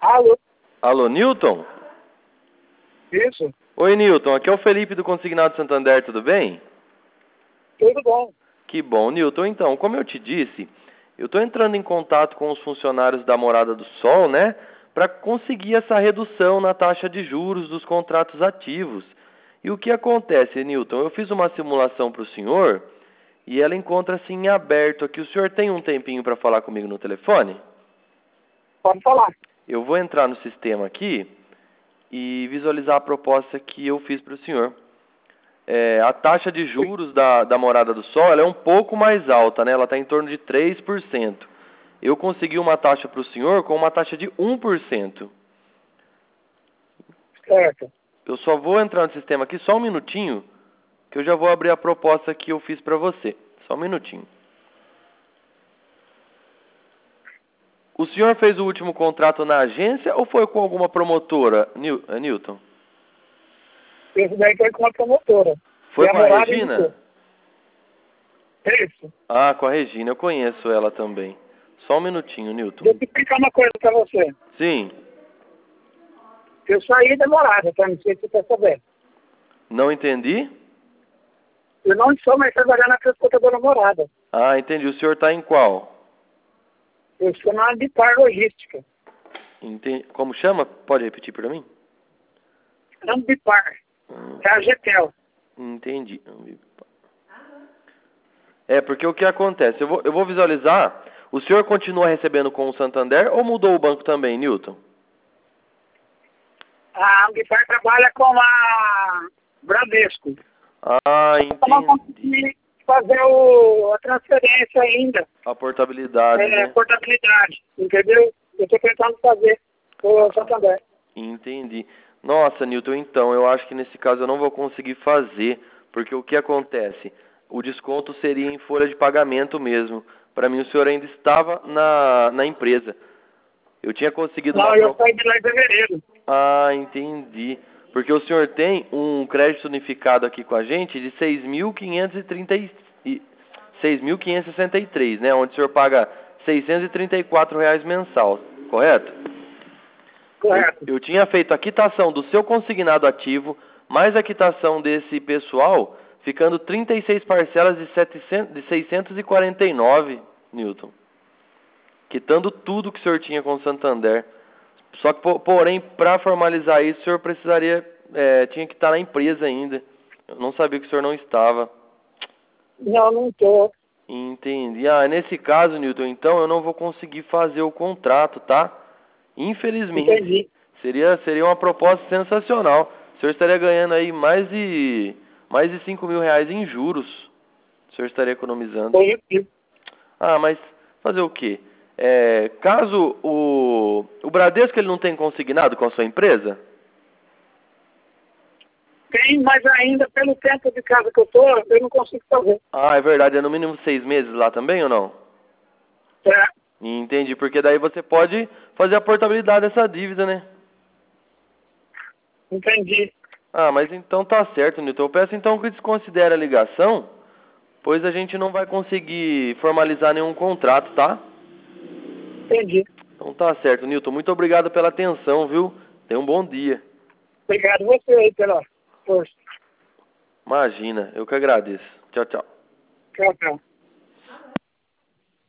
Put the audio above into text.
Alô? Alô, Newton? Isso? Oi, Newton. Aqui é o Felipe do Consignado Santander, tudo bem? Tudo bom. Que bom, Newton. Então, como eu te disse, eu estou entrando em contato com os funcionários da Morada do Sol, né? Para conseguir essa redução na taxa de juros dos contratos ativos. E o que acontece, Newton? Eu fiz uma simulação para o senhor e ela encontra-se em aberto aqui. O senhor tem um tempinho para falar comigo no telefone? Pode falar. Eu vou entrar no sistema aqui e visualizar a proposta que eu fiz para o senhor. A taxa de juros da Morada do Sol ela é um pouco mais alta, né? Ela está em torno de 3%. Eu consegui uma taxa para o senhor com uma taxa de 1%. Certo. Eu só vou entrar no sistema aqui só um minutinho, que eu já vou abrir a proposta que eu fiz para você. Só um minutinho. O senhor fez o último contrato na agência ou foi com alguma promotora, Newton? Esse daí foi com a promotora. Foi E com a Morada Regina? indicou. Isso. Ah, com a Regina, eu conheço ela também. Só um minutinho, Newton. Deixa eu explicar uma coisa pra você. Sim. Eu saí da Morada, tá? Não sei se você quer saber. Não entendi? Eu não estou mais trabalhando na transportadora Morada. Ah, entendi. O senhor está em qual? Eu estou na Ambipar Logística. Entendi. Como chama? Pode repetir para mim? Ambipar. É a GETEL. Entendi. Porque o que acontece? Eu vou visualizar. O senhor continua recebendo com o Santander ou mudou o banco também, Newton? A Ambipar trabalha com a Bradesco. Ah, Eu não entendi. consegui fazer a transferência ainda. A portabilidade, né? Portabilidade, entendeu? Eu estou tentando fazer o Santander. Entendi. Nossa, Newton, então, eu acho que nesse caso eu não vou conseguir fazer, porque o que acontece? O desconto seria em folha de pagamento mesmo. Para mim, o senhor ainda estava na empresa. Eu tinha conseguido Não, eu saí de lá em fevereiro. Ah, entendi. Porque o senhor tem um crédito unificado aqui com a gente de 6.563, né? Onde o senhor paga R$ 634 mensal, correto? Correto. Eu tinha feito a quitação do seu consignado ativo, mais a quitação desse pessoal, ficando 36 parcelas de 649, Newton. Quitando tudo que o senhor tinha com o Santander. Só que, porém, para formalizar isso, o senhor tinha que estar na empresa ainda. Eu não sabia que o senhor não estava. Não estou. Entendi. Ah, nesse caso, Newton, então eu não vou conseguir fazer o contrato, tá? Infelizmente. Entendi. Seria uma proposta sensacional. O senhor estaria ganhando aí mais de R$ 5.000 em juros. O senhor estaria economizando. Foi isso. Ah, mas fazer o quê? Caso o Bradesco ele não tem consignado com a sua empresa? Tem, mas ainda pelo tempo de casa que eu estou, eu não consigo fazer. Ah, é verdade. É no mínimo 6 meses lá também ou não? É. Entendi, porque daí você pode fazer a portabilidade dessa dívida, né? Entendi. Ah, mas então tá certo, Newton. Eu peço então que desconsidere a ligação, pois a gente não vai conseguir formalizar nenhum contrato, tá? Entendi. Então tá certo, Newton. Muito obrigado pela atenção, viu? Tenha um bom dia. Obrigado você aí pela força. Imagina, eu que agradeço. Tchau, tchau. Tchau, tchau.